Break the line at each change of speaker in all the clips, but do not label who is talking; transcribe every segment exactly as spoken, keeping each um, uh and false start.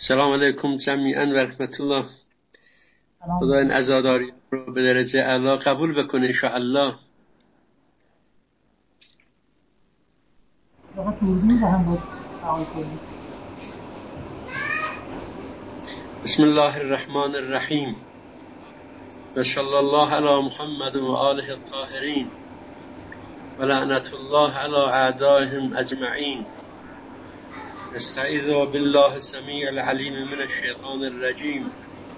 السلام علیکم جمیعا و رحمت الله. خدا این عزاداری رو به درجه اعلی قبول بکنه انشاءالله. بسم الله الرحمن الرحیم و صلی الله علی محمد و آله الطاهرین و لعنت الله علی اعدائهم اجمعین. نستعیذ بالله السمیع العلیم من الشیطان الرجیم.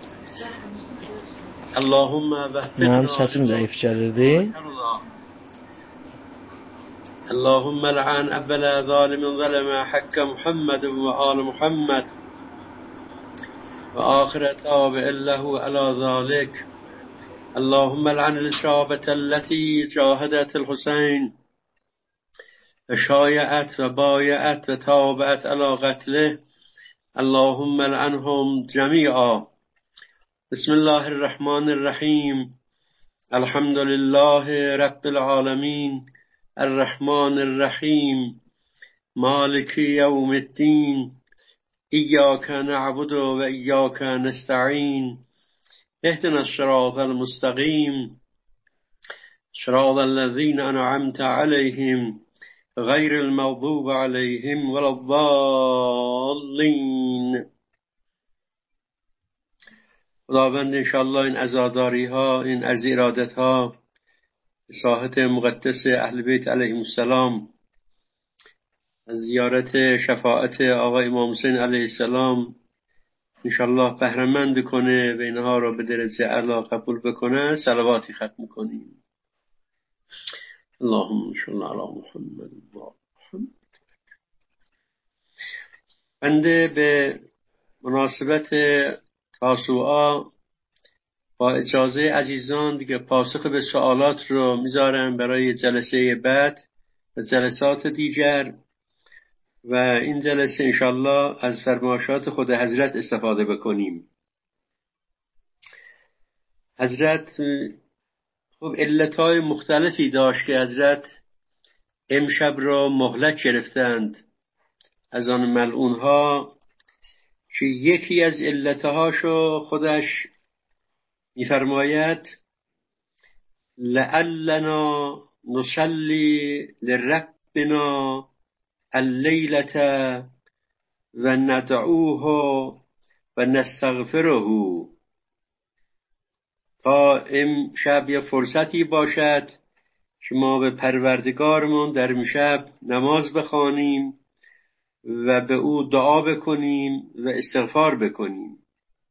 اللهم وفقنا
sesim zayıf gelirdi.
اللهم لعن أول ظالم ظلم حق محمد وآل محمد وآخر تابع له على ذلك. اللهم لعن الشعبة التي جاهدت الحسين وشايعت وبايعت وتابعت على قتله. اللهم لعنهم جميعا. بسم الله الرحمن الرحيم. الحمد لله رب العالمين الرحمن الرحيم مالك يوم الدين إياك نعبد وإياك نستعين اهدنا الصراط المستقيم صراط الذين أنعمت عليهم غير المغضوب عليهم ولا الضالين. خداوند انشاءالله این عزاداری ها، این عرض ارادت ها به ساحت مقدس اهل بیت علیهم السلام، از زیارت شفاعت آقا امام حسین علیه السلام انشاءالله بهره‌مند کنه و اینها را به درجه اعلی قبول بکنه. صلواتی ختم کنیم. اللهم صل علی محمد و محمد. بنده به مناسبت تاسوعا با اجازه عزیزان دیگه پاسخ به سوالات رو میذارم برای جلسه بعد و جلسات دیگر، و این جلسه انشالله از فرمایشات خود حضرت استفاده بکنیم. حضرت خب علتهای مختلفی داشت که حضرت امشب را مهلت گرفتند از آن ملعونها، که یکی از علتهاشو خودش میفرماید لعلنا نصلی لربنا اللیلة و ندعوه و نستغفره. تا امشب یه فرصتی باشد که ما به پروردگارمون در امشب نماز بخوانیم و به او دعا بکنیم و استغفار بکنیم.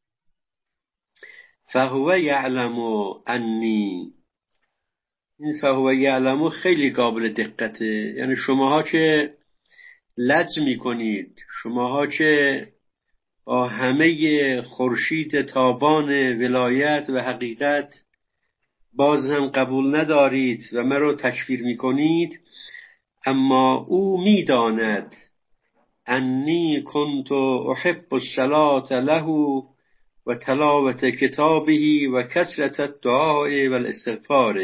فهو یعلم انی، این فهو یعلم خیلی قابل دقته. یعنی شماها که لج میکنید، شماها که با همه خورشید تابان ولایت و حقیقت باز هم قبول ندارید و مرا تکفیر میکنید، اما او میداند انی کنت احب الصلاة له و تلاوت کتابه و کثرت الدعاء و الاستغفار.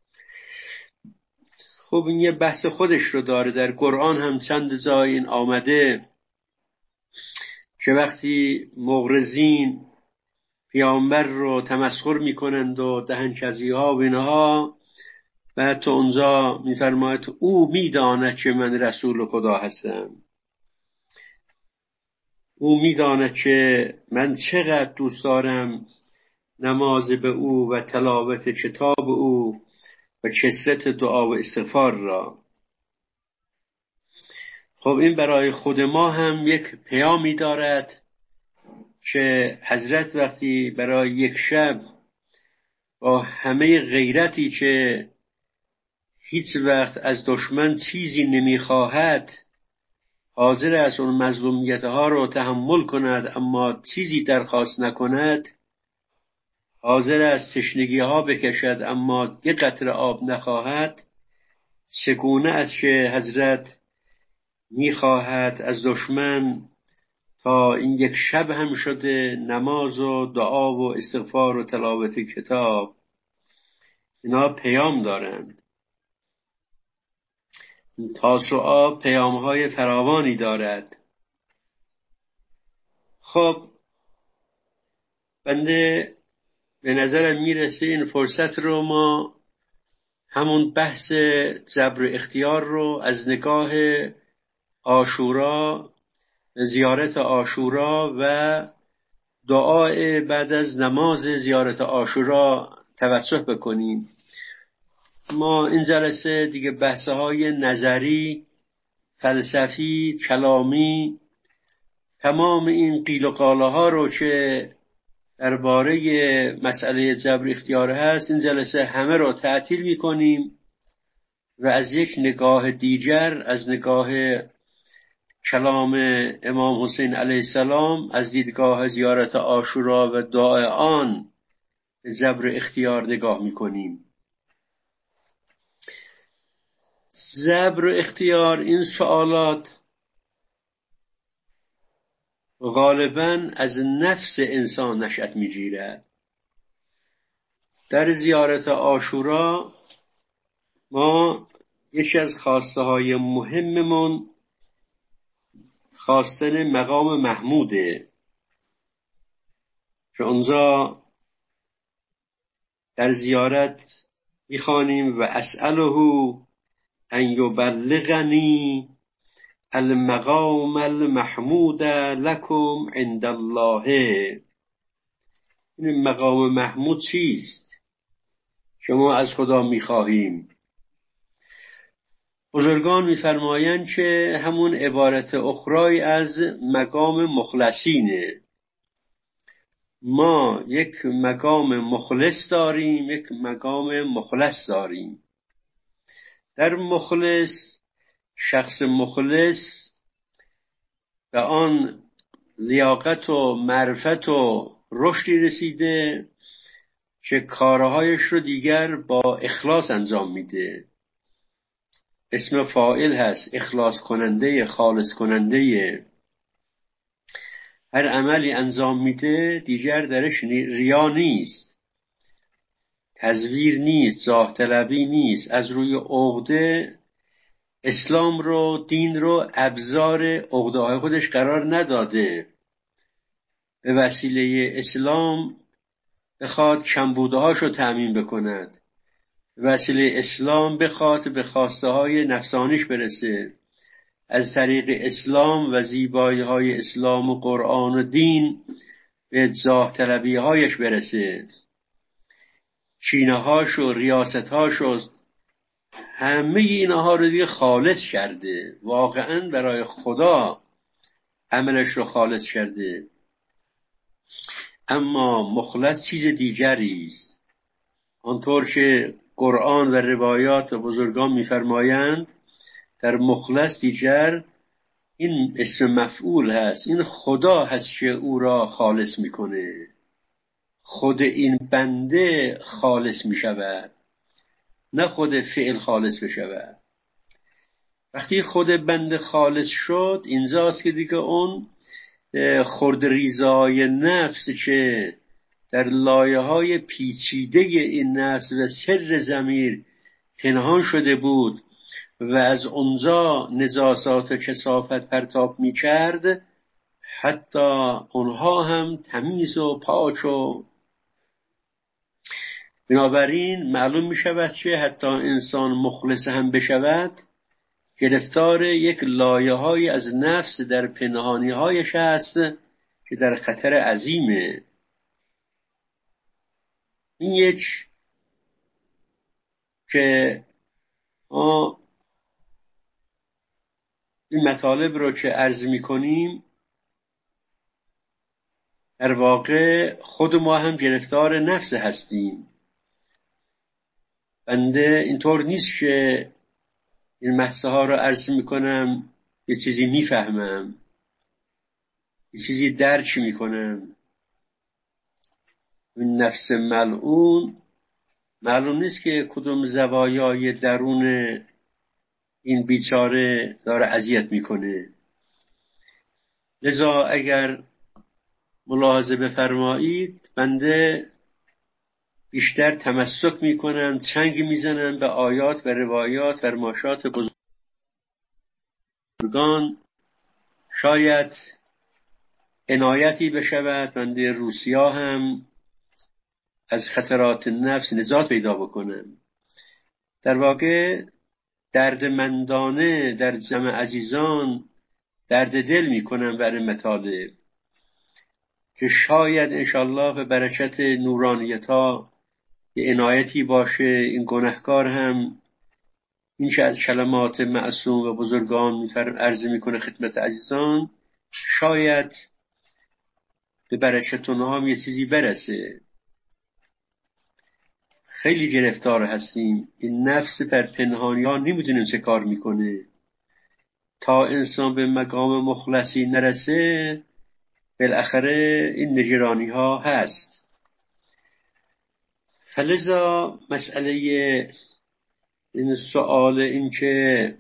خب این یه بحث خودش رو داره. در قرآن هم چند جای این آمده که وقتی مغرضین پیامبر رو تمسخر میکنند و دهنکجی ها و اینها، بعد تو اونجا میفرماید او میداند که من رسول خدا هستم، او میداند که من چقدر دوست دارم نماز به او و تلاوت کتاب او و کثرت دعا و استغفار را. خب این برای خود ما هم یک پیامی دارد که حضرت وقتی برای یک شب با همه غیرتی که هیچ وقت از دشمن چیزی نمیخواهد، حاضر است اون مظلومیت ها رو تحمل کند اما چیزی درخواست نکند، حاضر است تشنگی ها بکشد اما یک قطره آب نخواهد، چگونه است که حضرت میخواهد از دشمن تا این یک شب هم شده نماز و دعا و استغفار و تلاوت کتاب، اینا پیام دارند. تاسوعا پیام‌های فراوانی دارد. خب بنده به نظرم میرسه این فرصت رو ما همون بحث جبر اختیار رو از نگاه عاشورا، زیارت عاشورا و دعای بعد از نماز زیارت عاشورا توسط بکنیم. ما این جلسه دیگه بحث‌های نظری، فلسفی، کلامی، تمام این قیل و قاله ها رو که درباره مسئله جبر اختیار هست، این جلسه همه رو تعطیل می‌کنیم و از یک نگاه دیگر، از نگاه کلام امام حسین علیه السلام، از دیدگاه زیارت عاشورا و دعای آن به جبر اختیار نگاه می‌کنیم. جبر اختیار، این سوالات غالباً از نفس انسان نشأت می‌گیرد. در زیارت عاشورا ما یکی از خواسته های مهممون خواستن مقام محموده که اونجا در زیارت میخوانیم و اسأله ان یبلغنی المقام المحمود لکم عند الله. این مقام محمود چیست؟ شما از خدا میخواهیم. بزرگان میفرمایند که همون عبارت اخرای از مقام مخلصینه. ما یک مقام مخلص داریم، یک مقام مخلص داریم. در مخلص، شخص مخلص به آن لیاقت و معرفت و رشدی رسیده که کارهایش رو دیگر با اخلاص انجام میده. اسم فاعل هست، اخلاص کننده، خالص کننده. هر عملی انجام میده دیگر درش ریا نیست، تزویر نیست، جاه طلبی نیست. از روی عقده اسلام رو، دین رو ابزار عقده های خودش قرار نداده. به وسیله اسلام بخواد کمبوده هاشو تأمین بکند، به وسیله اسلام بخواد به خواسته های نفسانیش برسه، از طریق اسلام و زیبایی های اسلام و قرآن و دین به جاه طلبی هایش برسه. چینه هاش و ریاست هاش و همه اینها رو دیگه خالص کرده، واقعا برای خدا عملش رو خالص کرده. اما مخلص چیز دیگری است. آنطور که قرآن و روایات و بزرگان میفرمایند، در مخلص دیگر این اسم مفعول هست، این خدا هست که او را خالص میکنه. خود این بنده خالص میشود، نه خود فعل خالص بشود. وقتی خود بنده خالص شد، اینجاست که دیگه اون خردریزای نفس که در لایه های پیچیده این نفس و سر ضمیر پنهان شده بود و از اونجا نجاسات و کثافت پرتاب می کرد، حتی اونها هم تمیز و پاک و بنابراین معلوم می شود که حتی انسان مخلص هم بشود، گرفتار یک لایه های از نفس در پنهانی هایش هست که در خطر عظیمه. این یک که ما این مطالب رو که عرض می کنیم، در واقع خود ما هم گرفتار نفس هستیم. بنده اینطور نیست که این بحث ها رو عرض می کنم یه چیزی می فهمم، یه چیزی درک می کنم. این نفس ملعون معلوم نیست که کدوم زوایای درون این بیچاره داره اذیت میکنه. لذا اگر ملاحظه بفرمایید، بنده بیشتر تمسک میکنم، چنگ میزنم به آیات و روایات و فرمایشات بزرگان. شاید عنایتی بشود بنده روسیا هم از خطرات نفس نجات پیدا بکنم. در واقع دردمندانه در جمع عزیزان درد دل میکنم برای مطالب که شاید انشالله به برکت نورانیتا یه عنایتی باشه این گناهکار هم این چه از کلمات معصوم و بزرگان عرض میکنه خدمت عزیزان، شاید به برکت اونها هم یه چیزی برسه. خیلی گرفتار هستیم، این نفس پر پنهانی ها نمیدونیم چه کار میکنه. تا انسان به مقام مخلصی نرسه بالاخره این نگرانی ها هست. فلذا مسئله این سوال این که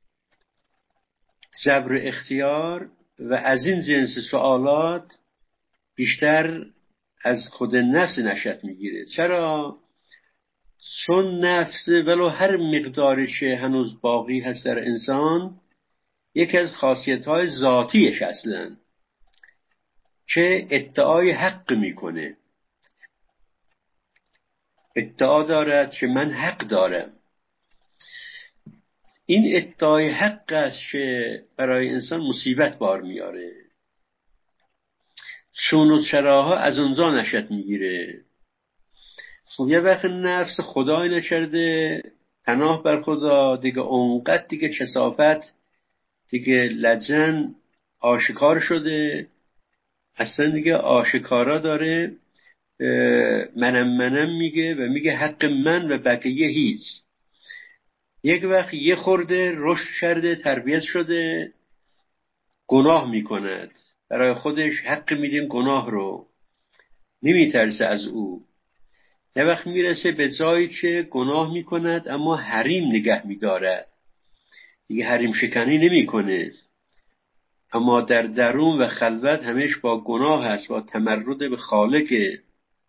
جبر اختیار و از این جنس سوالات بیشتر از خود نفس نشأت میگیره. چرا؟ چون نفس ولو هر مقدارش هنوز باقی هست در انسان، یکی از خاصیت‌های ذاتیش اصلاً که ادعای حق میکنه، ادعا دارد که من حق دارم. این ادعای حق است که برای انسان مصیبت بار میاره. چون و چراها از اونجا نشأت میگیره. خب یه وقت نفس خدای نکرده پناه بر خدا دیگه، اونقدر دیگه کثافت دیگه لجن آشکار شده، اصلا دیگه آشکارا داره منم منم میگه و میگه حق من و بقیه هیچ. یک وقت یه خورده رشد کرده تربیت شده گناه میکند، برای خودش حق میدیم گناه رو، نمیترسه از او. یه وقت میرسه به جایی که گناه میکند اما حریم نگه میداره، دیگه حریم شکنی نمیکنه، اما در درون و خلوت همش با گناه هست، با تمرد به خالقه.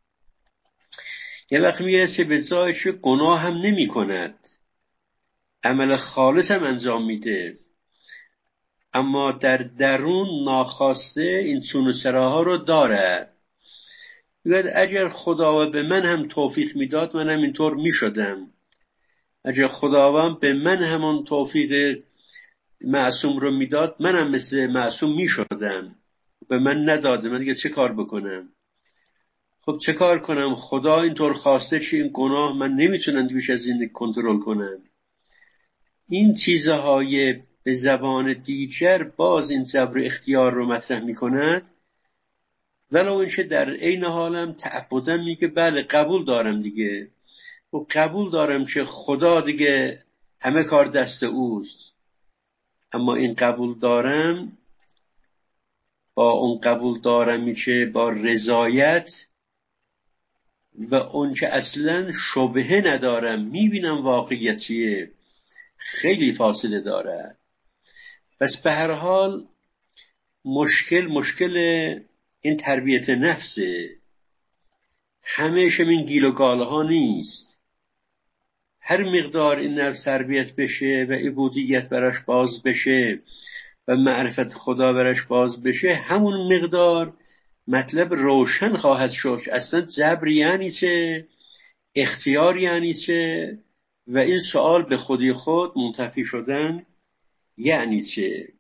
یه وقت میرسه به جایی که گناه هم نمی کند، عمل خالص هم انجام میده، اما در درون ناخواسته این چون و چراها رو داره. میگه اگر خداوند به من هم توفیق میداد منم اینطور میشدم، اگر خداوند به من همون توفیق معصوم رو میداد منم مثل معصوم میشدم، به من نداده، من دیگه چه کار بکنم؟ خب چه کار کنم؟ خدا اینطور خواسته چی این گناه من نمیتونم بیش از این کنترل کنم. این چیزهای به زبان دیگر باز این جبر اختیار رو مطرح میکند، ولو اینکه در عین حالم تعبدم میگه بله قبول دارم دیگه، و قبول دارم که خدا دیگه همه کار دست اوست، اما این قبول دارم با اون قبول دارم میشه با رضایت و اون که اصلا شبهه ندارم، میبینم واقعیت چیه، خیلی فاصله داره. پس به هر حال مشکل مشکل این تربیت نفسه، همیشه این گیل و گاله ها نیست. هر مقدار این نفس تربیت بشه و عبودیت براش باز بشه و معرفت خدا براش باز بشه، همون مقدار مطلب روشن خواهد شد اصلا جبر یعنی چه، اختیار یعنی چه، و این سوال به خودی خود منتفی شدن یعنی چه.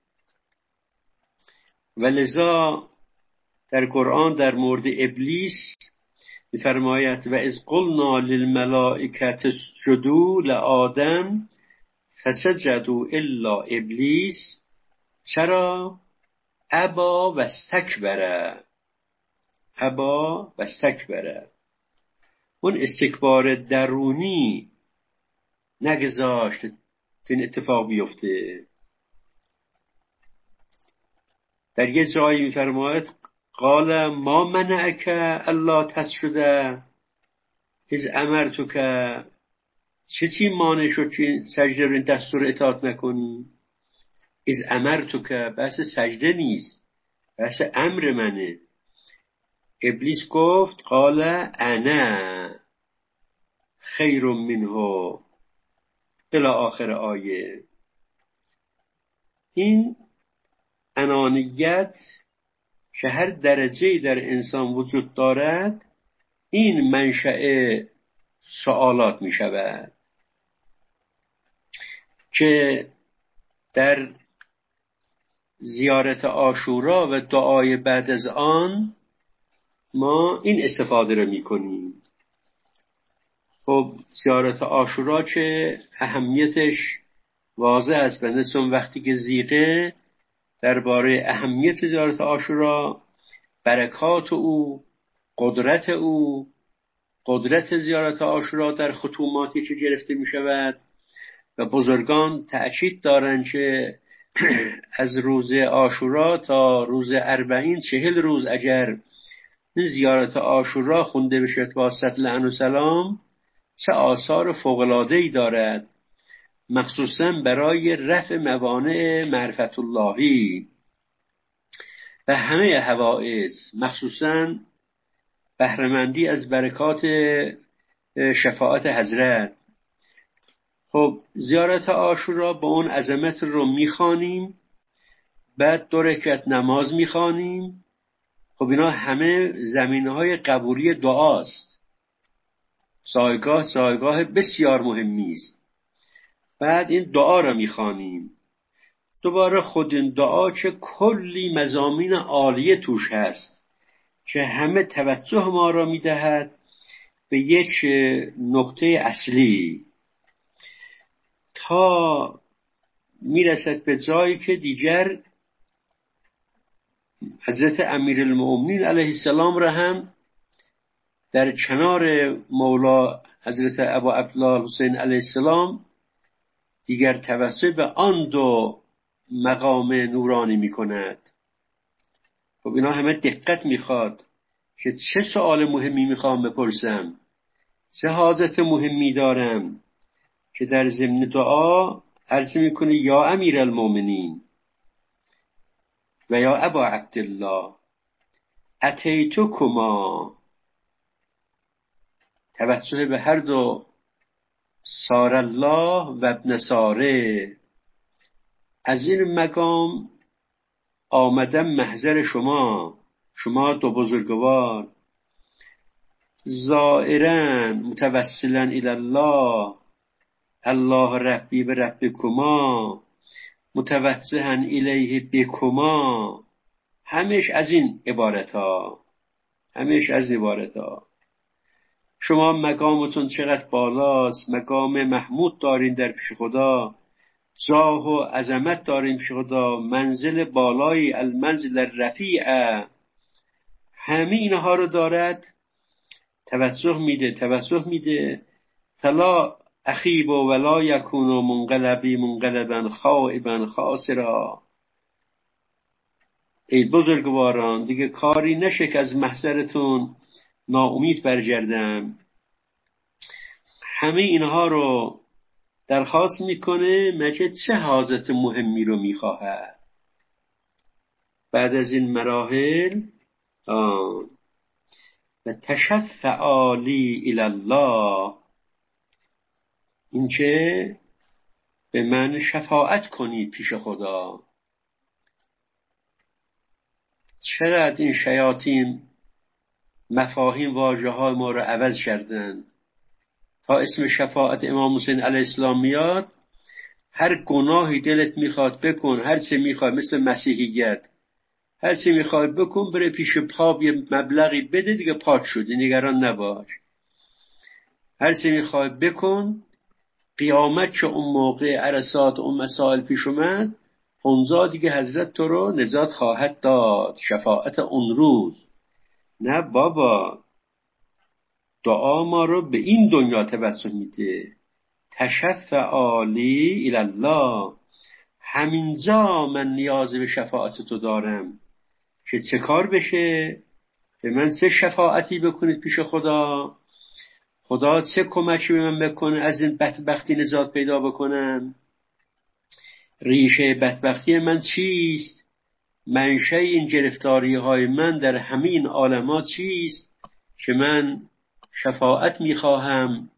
ولذا در قرآن در مورد ابلیس می‌فرماید و اذ قلنا للملائکة اسجدوا لآدم فسجدوا الا ابلیس چرا ابا و استکبر. ابا و استکبر، اون استکبار درونی نگذاشت که این اتفاق بیفته. در یه جایی می‌فرماید قال ما منعک الا تسجد اذ امرتک، چه چی مانع شد که سجده رو این دستور اطاعت نکنی؟ اذ امرتک بحث سجده نیست، بحث امر منه. ابلیس گفت قال انا خیر منه الی آخر آیه. این انانیت که هر درجه‌ای در انسان وجود دارد این منشأ سوالات می شود که در زیارت عاشورا و دعای بعد از آن ما این استفاده رو می کنیم. خب زیارت عاشورا که اهمیتش واضح است، بنده چون وقتی که زیغه درباره اهمیت زیارت عاشورا، برکات او، قدرت او، قدرت زیارت عاشورا در ختوماتی که گرفته می شود و بزرگان تأکید دارند که از روز عاشورا تا روز اربعین چهل روز اگر این زیارت عاشورا خونده بشه با لعن و سلام چه آثار فوق‌العاده‌ای دارد، مخصوصا برای رفع موانع معرفت اللهی و همه حوائج، مخصوصا بهره‌مندی از برکات شفاعت حضرت. خب زیارت عاشورا با اون عظمت رو میخوانیم، بعد دو رکعت نماز میخوانیم. خب اینا همه زمینه‌های قبولی دعاست، جایگاه جایگاه بسیار مهمی است. بعد این دعا رو میخوانیم، دوباره خود این دعا که کلی مضامین عالیه توش هست که همه توجه ما را میدهد به یک نقطه اصلی تا میرسد به جایی که دیگر حضرت امیرالمؤمنین علیه السلام را هم در کنار مولا حضرت ابا عبدالله حسین علیه السلام دیگر توسط به آن دو مقام نورانی می کند. خب اینا همه دقت میخواد که چه سوال مهمی میخوام بپرسم، چه حاجت مهمی دارم که در ضمن دعا عرض میکنه یا امیرالمؤمنین و یا ابا عبدالله اتیتکما، توجه به هر دو سار الله و ابن ساره، از این مقام آمدم محضر شما، شما دو بزرگوار، زائرا متوسلا الی الله، الله ربی و ربکما متوجها الیه بکما. همش از این عبارت ها، همش از عبارت ها. شما مقامتون چقدر بالاست، مقام محمود دارین در پیش خدا، جاه و عظمت دارین پیش خدا، منزل بالایی المنزل الرفیع، همه اینها رو دارد، توجه میده توجه میده. فلا اخیب ولا یکون منقلبی منقلبا خائبا خاسرا. ای بزرگواران دیگه کاری نشه که از محضرتون ناامید برگردم. همه اینها رو درخواست میکنه، مگه چه حاجت مهمی رو میخواهد. بعد از این مراحل آن و تشفع لی الی الله، این که به من شفاعت کنید پیش خدا. چقدر این شیاطین مفاهیم واژه های ما رو عوض کردن. تا اسم شفاعت امام حسین علیه السلام میاد، هر گناهی دلت میخواد بکن، هر چه میخواد، مثل مسیحیت هر چه میخواد بکن، بره پیش پاپ یه مبلغی بده دیگه پاک شدی، نگران نباش. هر چه میخواد بکن، قیامت که اون موقع عرصات اون مسائل پیش اومد، اونجا دیگه حضرت تو رو نجات خواهد داد، شفاعت اون روز. نه بابا، دعا ما رو به این دنیا توسل میده. تشفع لی الی الله، همینجا من نیاز به شفاعت تو دارم که چه کار بشه، به من چه شفاعتی بکنید پیش خدا، خدا چه کمکی به من بکنه از این بدبختی نجات پیدا بکنم. ریشه بدبختی من چیست؟ منشأ این گرفتاری های من در همین عالمات چیست که من شفاعت میخواهم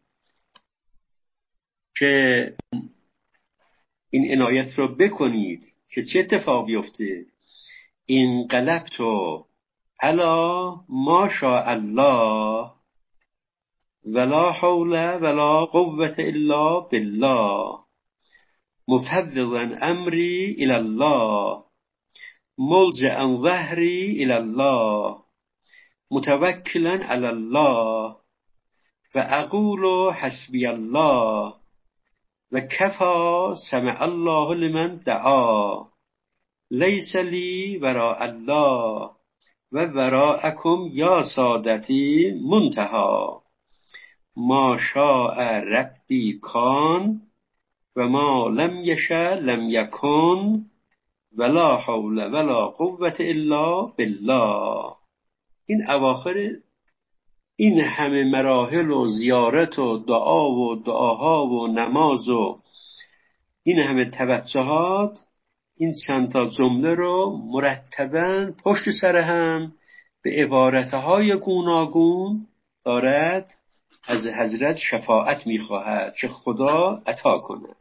که این عنایت رو بکنید که چه اتفاق بیفته. این قلبتو الا ما شاء الله ولا حول ولا قوة الا بالله مفوضا امری الى الله ملجأ ظهری الى الله متوکلا علی الله و اقول حسبی الله و کفا سمع الله لمن دعا لیس لی وراء الله و وراءکم یا سادتی منتهی ما شاء ربی کان و ما لم یشاء لم یکن ولا حول ولا قوة الا بالله. این اواخر این همه مراحل و زیارت و دعا و دعاها و نماز و این همه توجهات، این چند تا جمله رو مرتباً پشت سر هم به عبارتهای گوناگون دارد از حضرت شفاعت میخواهد چه خدا عطا کنه.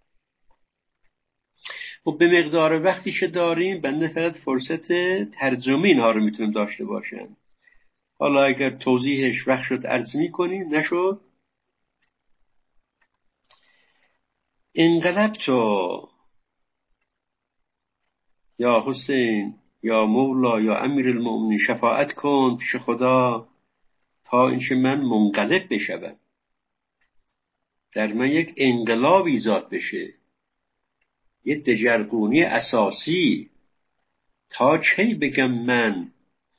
و به مقدار وقتی که داریم بنده فقط فرصت ترجمه اینها رو میتونیم داشته باشم. حالا اگر توضیحش وقت شد عرض میکنیم، نشد انقلبت یا حسین یا مولا یا امیر المؤمنین شفاعت کن پیش خدا تا اینکه من منقلب بشوم، در من یک انقلاب ایجاد بشه، یک دگرگونی اساسی. تا کی بگم من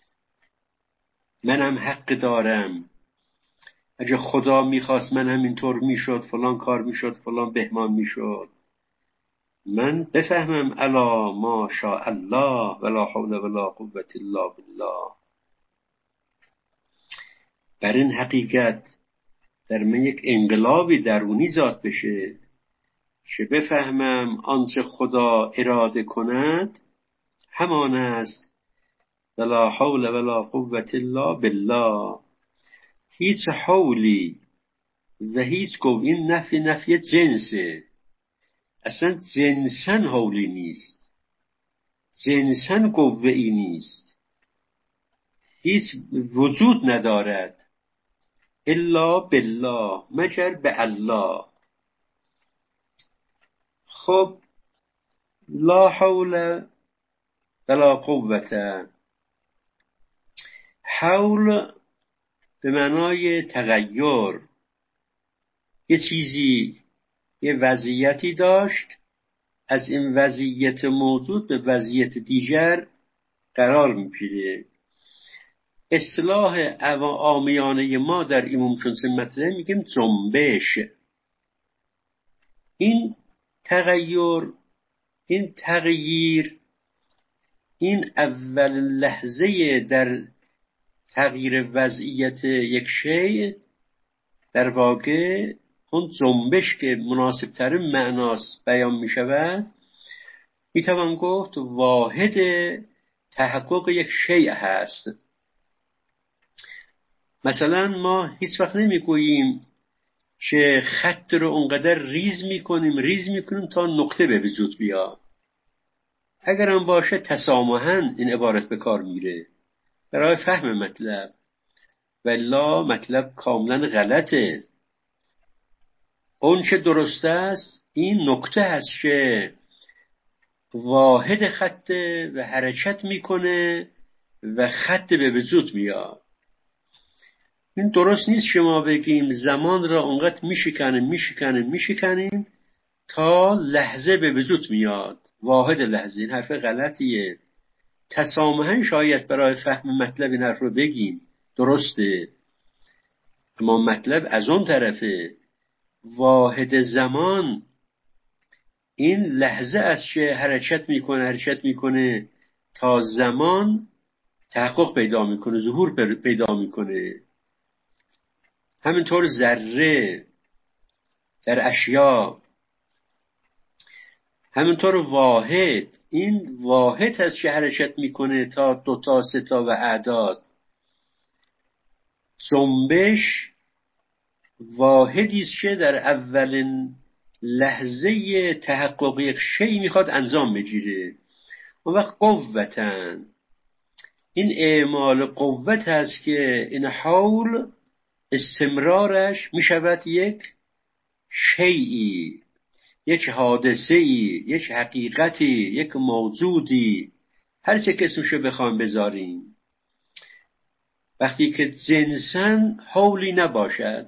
منم حق دارم، اگه خدا میخواست من همینطور میشد، فلان کار میشد، فلان بهمان میشد. من بفهمم الا ما شاء الله ولا حول ولا قوة الا بالله. بر این حقیقت در من یک انقلابی درونی ذات بشه که بفهمم آنچه خدا اراده کند همان است. ولا حول ولا قوة الا بالله. هیچ حولی و هیچ قوی، این نفی نفی جنسه، اصلا جنساً حولی نیست، جنساً قوه ای نیست، هیچ وجود ندارد الا بالله، مگر به الله. خب لا حول ولا قوة، حول به معنای تغییر، یه چیزی یه وضعیتی داشت، از این وضعیت موجود به وضعیت دیگر قرار میگیره. اصطلاح عامیانه ما در این ممکن مطلب میگیم جنبش. این تغییر، این تغییر، این اول لحظه در تغییر وضعیت یک شیء، در واقع اون جنبش که مناسب ترین معناست بیان می شود، می توان گفت واحد تحقق یک شیء هست. مثلا ما هیچ وقت نمی گوییم که خط رو اونقدر ریز می کنیم ریز می کنیم تا نقطه به وجود بیاد. اگر هم باشه تسامحاً این عبارت به کار میره برای فهم مطلب، والله مطلب کاملا غلطه. اون چه درست است این نکته هست که واحد خط و حرکت میکنه و خط به وجود میاد. این درست نیست شما بگیم زمان را اونقدر میشکنیم میشکنیم میشکنیم تا لحظه به وجود میاد، واحد لحظه. این حرف غلطیه. تسامحاً شاید برای فهم مطلب این حرف رو بگیم، درسته، اما مطلب از اون طرفه. واحد زمان این لحظه است که حرکت میکنه حرکت میکنه تا زمان تحقق پیدا میکنه، ظهور پیدا میکنه. همینطور ذره در اشیا، همینطور واحد، این واحد هست که حرکت میکنه تا دو تا سه تا و اعداد. جنبش واحدی است که در اولین لحظه تحقق یک شی میخواد انجام بگیره. اون وقت قوتن این اعمال قوت هست که این حول استمرارش می شود یک شیئی، یک حادثه‌ای، یک حقیقتی، یک موجودی، هر چه که اسمشو بخوام بذاریم. وقتی که جنساً حولی نباشد،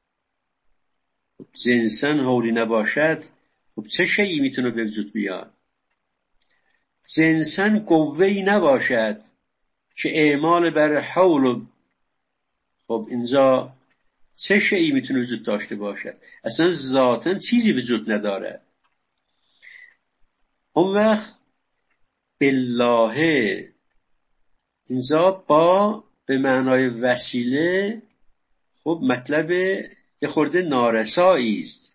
جنساً حولی نباشد، خب چه شیئی میتونه به وجود بیاد؟ جنساً قوه‌ای نباشد که اعمال بر حول، خب اینجا چه شیئی میتونه وجود داشته باشد؟ اصلا ذاتاً چیزی وجود نداره. اون وقت بالله اینجا با به معنای وسیله، خب مطلب یه خورده نارسایی است.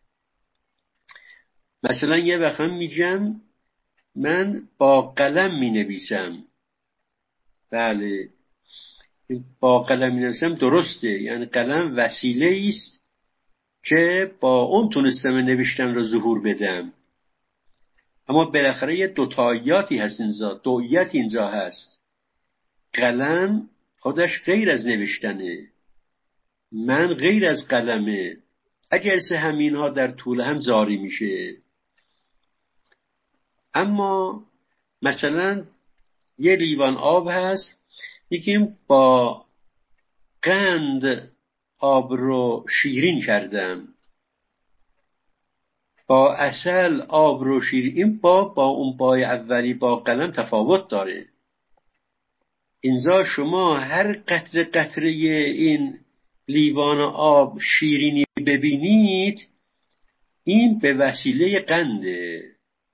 مثلا یه وقت هم میگم من با قلم می نویسم. بله، با قلم می نویسم درسته، یعنی قلم وسیله است که با اون تونستم نوشتن رو ظهور بدم. اما بالاخره یه دوتاییاتی هست اینجا، دویت اینجا هست. قلم خودش غیر از نوشتنه، من غیر از قلمه. اگر سه همین ها در طول هم جاری میشه. اما مثلا یه لیوان آب هست، میگیم با قند آب رو شیرین کردم، با عسل آب رو شیرین. این با با اون بای اولی با قلم تفاوت داره. اینجا شما هر قطره قطره این لیوان آب شیرینی ببینید، این به وسیله قنده.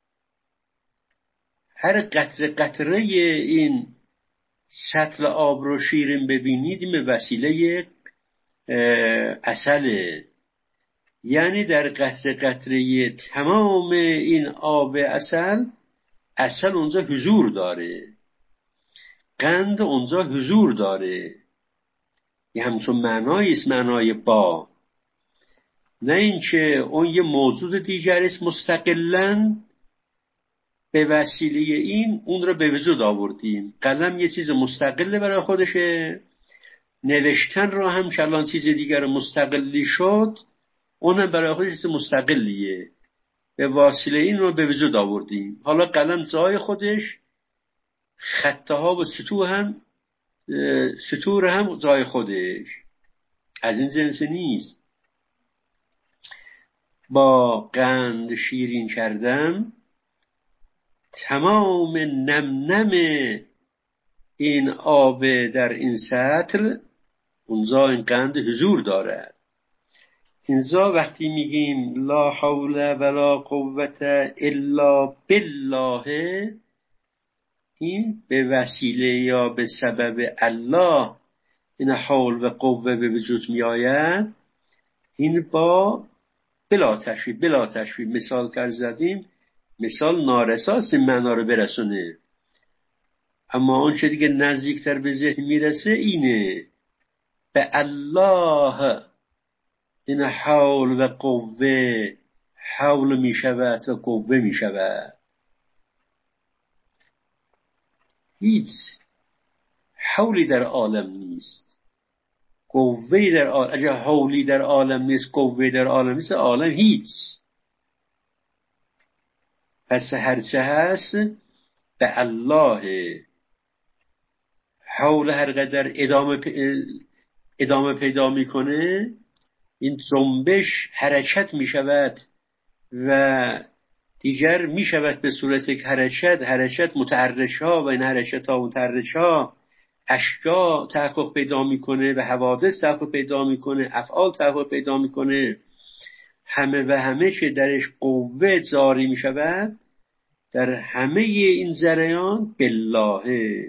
هر قطره قطره این سطل آب رو شیرین ببینید، این به وسیله عسله. یعنی در قطره قطره تمام این آب عسل، عسل اونجا حضور داره، قند اونجا حضور داره. یه همچون معنایی است، معنای با، نه اینکه اون یه موجود دیگر است مستقلاً به وسیله این اون رو به وجود آوردیم. قلم یه چیز مستقله برای خودشه، نوشتن رو هم که الان چیز دیگر مستقلی شد، اونم برای خودش چیز مستقلیه، به وسیله این رو به وجود آوردیم. حالا قلم جای خودش، خطه ها و سطور هم سطور هم جای خودش، از این جنس نیست. با قند شیرین کردم تمام نم نم این آب در این سطل، اونجا این قند حضور دارد. اینجا وقتی میگیم لا حول ولا قوت الا بالله، این به وسیله یا به سبب الله این حول و قوه به وجود می آید. این با بلا تشبیه بلا تشبیه مثال کر زدیم، مثال نارساست این معنا رو برسونه. اما اون چه دیگه نزدیکتر به ذهن میرسه اینه، به الله این حول و قوه حول می شود و قوه می شود. هیچ حولی در عالم نیست، قوهی در عالم. اگر حولی در عالم نیست، قوهی در عالم نیست، عالم هیچ. پس هرچه هست به الله. حول هر قدر ادامه ادامه پیدا میکنه، این جنبش حرکت می شود و دیگر می شود به صورت یک حرکت حرکت متحرش ها، و این حرکت ها متحرش ها اشیا تحقق پیدا میکنه و حوادث تحقق پیدا میکنه، افعال تحقق پیدا میکنه. همه و همه که درش قوه جاری می شود در همه این جریان بالله.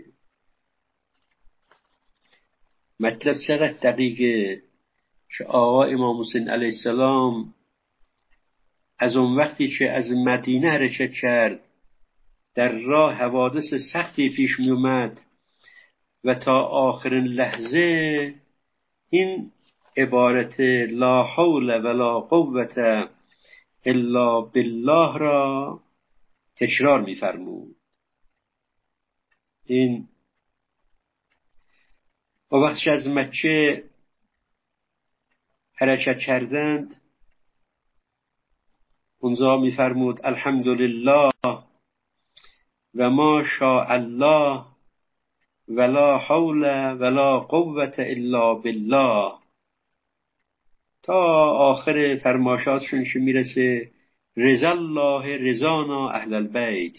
مطلب چقدر دقیقه که آقا امام حسین علیه السلام از اون وقتی که از مدینه حرکت کرد، در راه حوادث سختی پیش می اومد و تا آخرین لحظه این عبارت لا حول ولا قوة الا بالله را تکرار می فرمود. این و وقتی از مکه حرکت کردند اونجا میفرمود الحمدلله و ما شاء الله ولا حول ولا قوة الا بالله، تا آخر فرماشاتشون که میرسه رضا الله رضانا اهل البیت.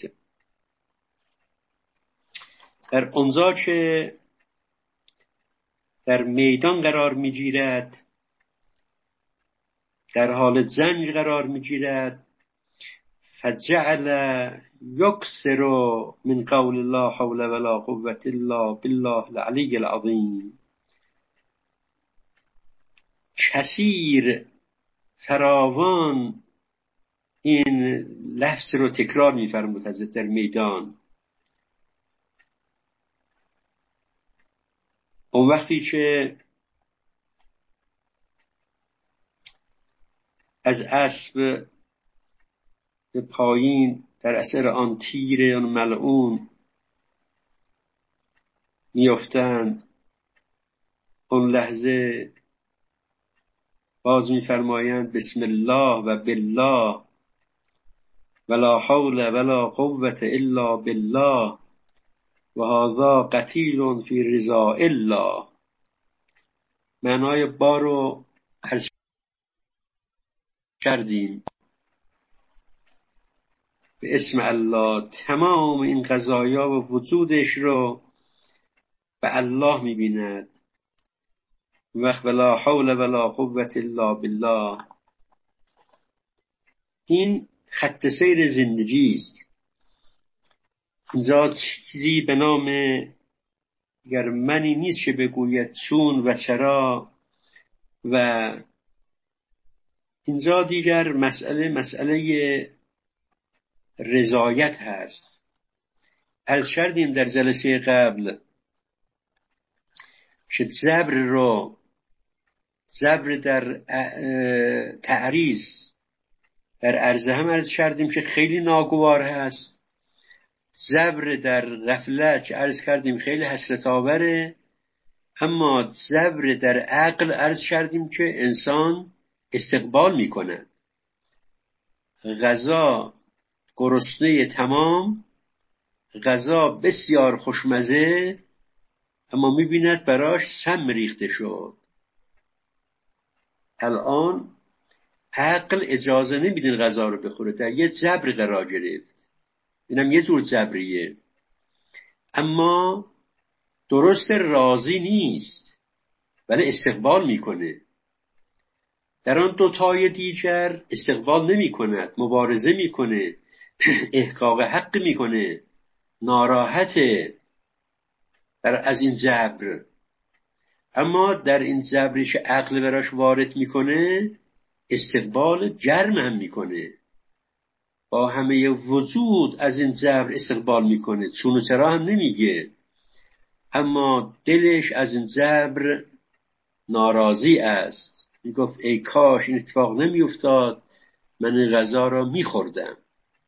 در اونجا که در میدان قرار میگیرد، در حال زنج قرار میگیرد، فجعل یکثر من قول لا حول ولا قوة الا بالله العلی العظیم، کثیر فراوان این لفظ رو تکرار می‌فرمود حضرت در میدان. اون وقتی که از اسب به پایین در اثر آن تیر آن ملعون میافتند، اون لحظه باز میفرمایند بسم الله و بالله ولا حول ولا قوة الا بالله و هذا قتیل فی رضا الله. معنای با رو عرض کردیم. به اسم الله تمام این قضایا و وجودش رو به الله میبیند. وقت ولا حول ولا قوة الا بالله، این خط سیر زندگی است. اینجا چیزی به نام اگر منی نیست که بگوید چون و چرا، و اینجا دیگر مسئله مسئله رضایت هست. عرض کردیم در جلسه قبل که جبر رو جبر در تعریض در عرض هم عرض کردیم که خیلی ناگوار هست. جبر در غفلت که عرض کردیم خیلی حسرت آوره. اما جبر در عقل عرض کردیم که انسان استقبال میکنه. غذا گرسنه تمام، غذا بسیار خوشمزه، اما میبیند براش سم ریخته شد. الان عقل اجازه نمیدین غذا رو بخوره، در یه جبر قرار گرفت. اینم یه جور جبریه، اما درست راضی نیست ولی استقبال میکنه. در آن دوتای دیگر استقبال نمی کند، مبارزه میکنه، احقاق حق میکنه، ناراحته در از این جبر. اما در این جبری که عقل براش وارد میکنه استقبال گرم هم میکنه، با همه وجود از این جبر استقبال میکنه، چون و چرا هم نمیگه، اما دلش از این جبر ناراضی است. میگفت ای کاش این اتفاق نمیافتاد، من این غذا را میخوردم.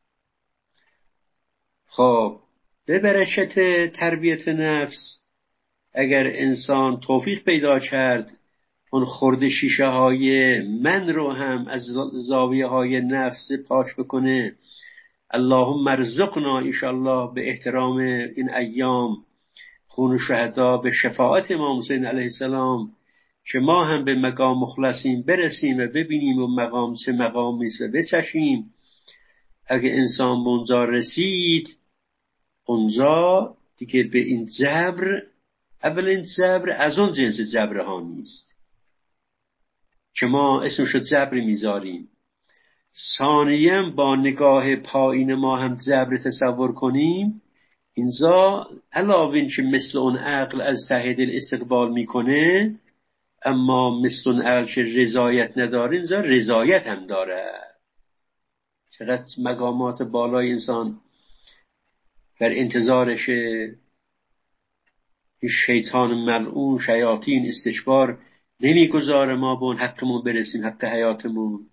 خب به برکت تربیت نفس اگر انسان توفیق پیدا کرد اون خورده شیشه های من رو هم از زاویه های نفس پاک بکنه، اللهم ارزقنا انشالله به احترام این ایام خون شهدا به شفاعت امام حسین علیه السلام که ما هم به مقام مخلصین برسیم و ببینیم اون مقام چه مقامی است و بچشیم. اگه انسان به اونجا رسید، اونجا دیگه به این جبر، اول این جبر از اون جنس جبر ها نیست که ما اسمشو جبر میذاریم. ثانیاً با نگاه پایین ما هم جبر تصور کنیم. اینجا علاوه این که مثل اون عقل از ته دل استقبال میکنه، اما مثل اون عقل که رضایت نداره اینجا رضایت هم داره. چقدر مقامات بالای انسان در انتظارشه. این شیطان ملعون، شیاطین استکبار نمیگذاره ما به اون حقمون برسیم، حق حیاتمون،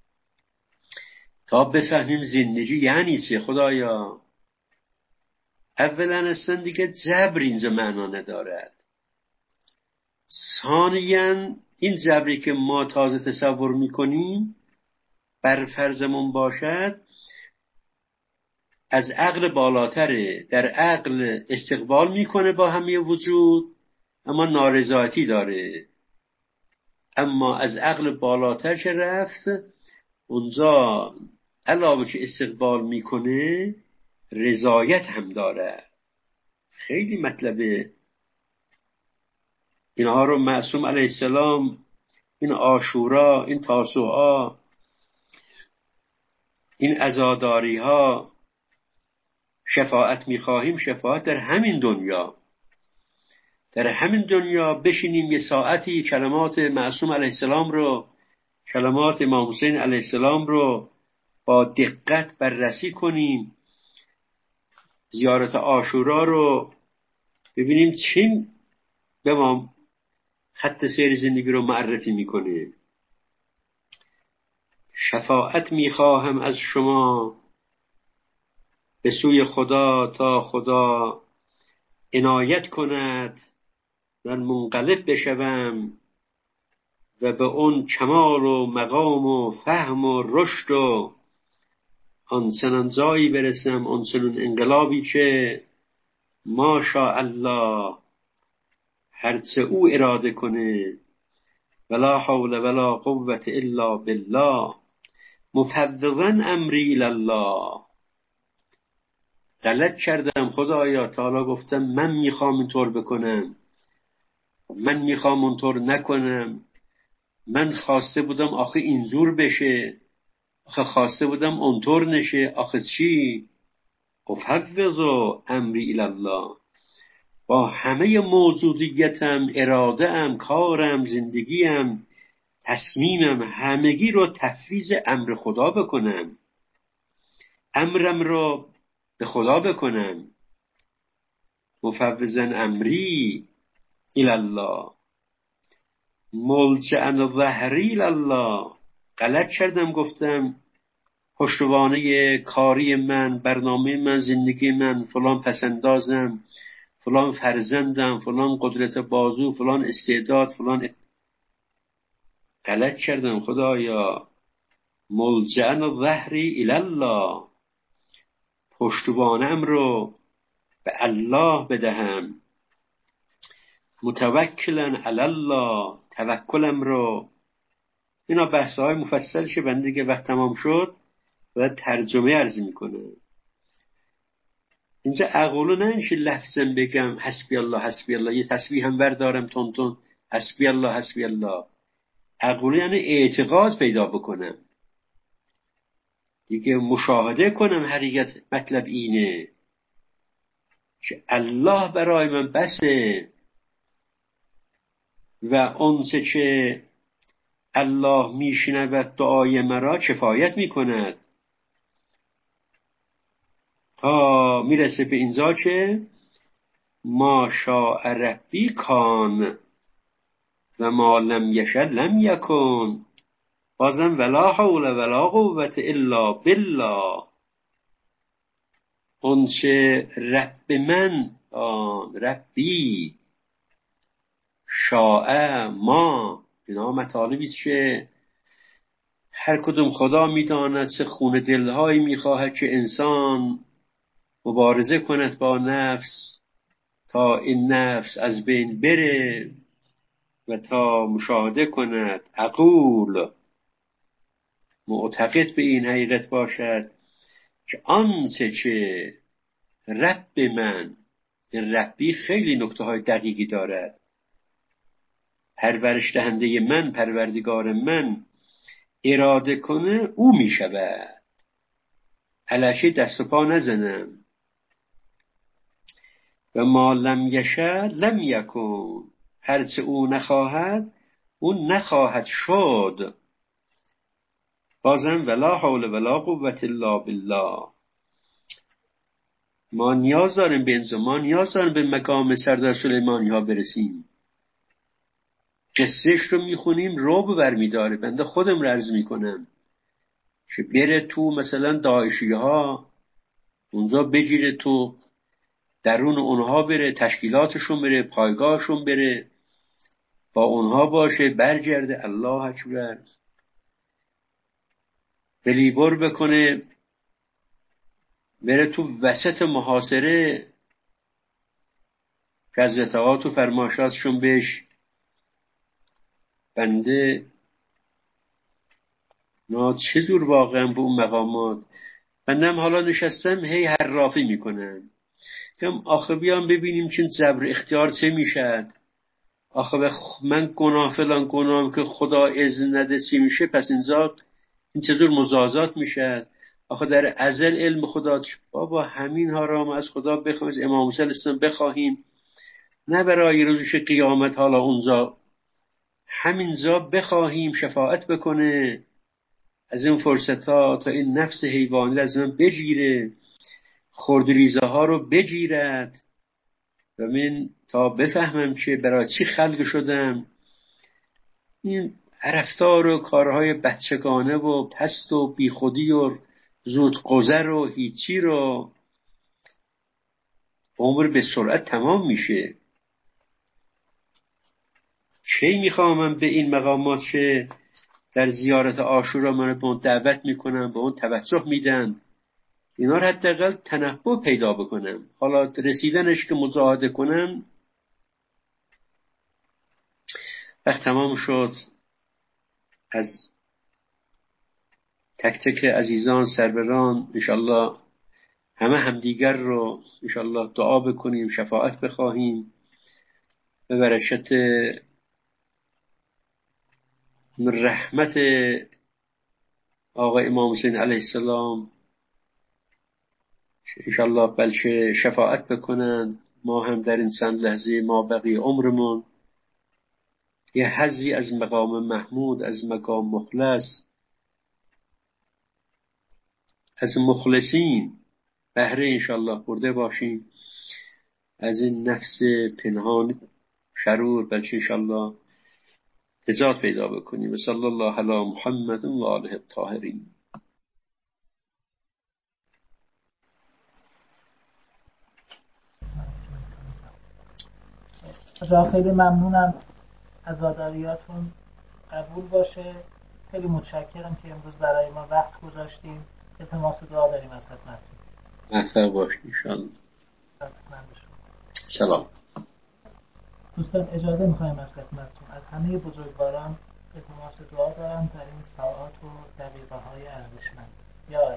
تا بفهمیم زندگی یعنی چه. خدایا اولا اصلا دیگه جبر اینجا معنا ندارد. ثانیاً این جبری که ما تازه تصور میکنیم بر فرضمون باشد از عقل بالاتره، در عقل استقبال میکنه با همه وجود، اما نارضایتی داره. اما از عقل بالاتر که رفت، اونجا علاوه که استقبال میکنه رضایت هم داره. خیلی مطلبه. اینها رو معصوم علیه السلام، این عاشورا، این تاسوعا، این عزاداری ها، شفاعت میخواهیم، شفاعت در همین دنیا، در همین دنیا بشینیم یه ساعتی کلمات معصوم علیه السلام رو، کلمات امام حسین علیه السلام رو با دقت بررسی کنیم، زیارت عاشورا رو ببینیم چی به ما خط سیر زندگی رو معرفی میکنه. شفاعت میخواهم از شما به سوی خدا تا خدا عنایت کند، من منقلب بشوم و به اون کمال و مقام و فهم و رشد و آن سنان جایی برسم، آن سنون انقلابی که ماشاءالله هرچه او اراده کنه، ولا حول ولا قوة الا بالله، مفوضا امری الله. غلط کردم خدایا، تا حالا گفتم من میخوام اینطور بکنم، من میخوام اونطور نکنم، من خواسته بودم آخه اینجور بشه، آخه خواسته بودم اونطور نشه، آخه چی؟ افوض امری الله. با همه موجودیتم، اراده‌ام، کارم، زندگیم، تصمیمم، همگی رو تفویض امر خدا بکنم، امرم رو به خدا بکنم. مفوضا امری الله، ملجأ ظهری الله. غلط کردم گفتم پشتوانه کاری من، برنامه من، زندگی من، فلان پسندازم، فلان فرزندم، فلان قدرت بازو، فلان استعداد، فلان. غلط کردم خدایا. ملجأ ظهری الله، پشتوانم رو به الله بدهم. متوکلا علی الله، توکلم رو. اینا بحث های مفصل شه، بنده که وقت تمام شد و ترجمه عرض میکنه. اینجا اقولو نه اینشه لفظم بگم حسبی الله حسبی الله، یه تسبیح هم بردارم تون تون حسبی الله حسبی الله. اقولو یعنی اعتقاد پیدا بکنم دیگه، مشاهده کنم حقیقت. مطلب اینه که الله برای من بسه و اونچه که الله میشنود دعای مرا کفایت میکند، تا میرسه به اینجا که ما شاء ربی کان و ما لم یشاء لم یکن. بازم ولا حول ولا قوة الا بالله. اون چه رب من، آن ربی، شاء ما، اینا مطالبی است که هر کدوم خدا میداند چه خون دلهایی میخواهد که انسان مبارزه کند با نفس تا این نفس از بین بره و تا مشاهده کند، عقول معتقد به این حقیقت باشد که آنچه که رب من، این ربی خیلی نکته های دقیقی دارد، پرورش دهنده من، پروردگار من اراده کنه او می شود. علشه دست و پا نزنم. و ما لم یشاء لم یکن، هرچه او نخواهد اون نخواهد شد. بازم ولا حول ولا قوة الا بالله. ما نیاز داریم به اینجا، ما نیاز داریم به مقام سردار سلیمانی ها برسیم. قصهش رو میخونیم رعب برمیداره. بنده خودم رو عرض میکنم که بره تو مثلا داعشی ها، اونجا بگیره تو درون اونها، بره تشکیلاتشون، بره پایگاهشون، بره با اونها باشه، برگرده الله اکبر، بلیبر بکنه، بره تو وسط محاصره که حضرت آقا تو فرمایشاتشون بهش بنده نا چه جور واقعا به اون مقامات بندم حالا نشستم هی حرافی میکنم کم آخه بیام ببینیم که جبر اختیار چه میشد، آخه بخ... من گناه فلان گناه که خدا اذن نده چی میشه، پس اینجا این چطور مزازات میشد، آخه در ازل علم خدا بابا همین ها را ما از خدا بخواهیم، از امام حسین اسلام بخواهیم، نه برای روزش قیامت حالا اونجا همینجا بخواهیم شفاعت بکنه از این فرصت ها تا این نفس حیوانی از من بجیره، خردریزه ها رو بجیرد و من تا بفهمم که برای چی خلق شدم. این رفتار و کارهای بچگانه و پست و بیخودی و زود گذر و هیچی رو عمر به سرعت تمام میشه. چی میخوام من به این مقامات که در زیارت عاشورا من به اون دعوت میکنم، به اون توجه میدن، اینا رو حداقل تنبه پیدا بکنم، حالا رسیدنش که مجاهده کنم. وقت تمام شد. از تک تک عزیزان سروران انشالله همه همدیگر رو انشالله دعا بکنیم، شفاعت بخواهیم به برکت رحمت آقا امام حسین علیه السلام، انشالله بلکه شفاعت بکنن، ما هم در این چند لحظه ما بقیه عمرمون یه حظی از مقام محمود، از مقام مخلص، از مخلصین بهره انشالله برده باشیم، از این نفس پنهان شرور بلکه انشالله نجات پیدا بکنیم. و صلی الله علی محمد و آله الطاهرین.
جا خیلی ممنونم، عزاداریاتون قبول باشه. خیلی متشکرم که امروز برای ما وقت گذاشتیم. التماس دعا داریم از خدمتتون.
موفق باشید انشالله. سلام.
دوستان اجازه میخوایم از خدمتتون، از همه بزرگواران التماس دعا دارم در این ساعات و دقیقه های ارزشمند. یا